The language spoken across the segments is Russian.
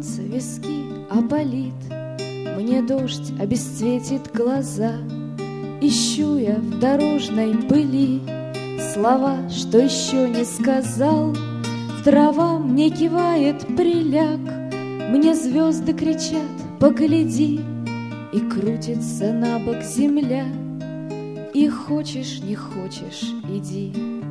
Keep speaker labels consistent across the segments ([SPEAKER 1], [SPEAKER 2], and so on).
[SPEAKER 1] солнце виски опалит, мне дождь обесцветит глаза. Ищу я в дорожной пыли слова, что еще не сказал. Трава мне кивает, приляг, мне звезды кричат, погляди. И крутится на бок земля, и хочешь, не хочешь, иди.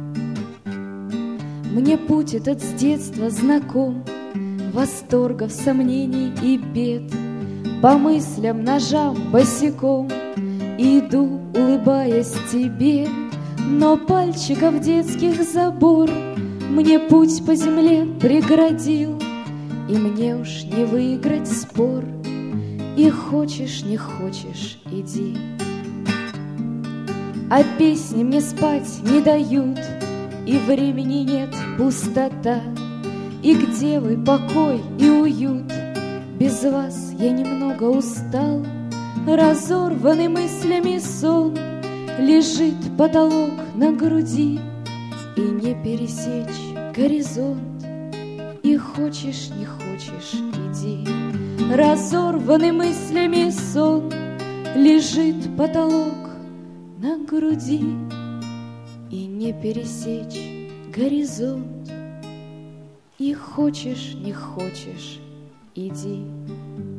[SPEAKER 1] Мне путь этот с детства знаком, восторгов, сомнений и бед. По мыслям, ножам, босиком иду, улыбаясь тебе. Но пальчиков детских забор мне путь по земле преградил, и мне уж не выиграть спор. И хочешь, не хочешь, иди. А песни мне спать не дают, и времени нет, пустота. И где вы, покой и уют? Без вас я немного устал. Разорванный мыслями сон, лежит потолок на груди, и не пересечь горизонт. И хочешь, не хочешь, иди. Разорванный мыслями сон, лежит потолок на груди, и не пересечь горизонт. И хочешь, не хочешь, иди.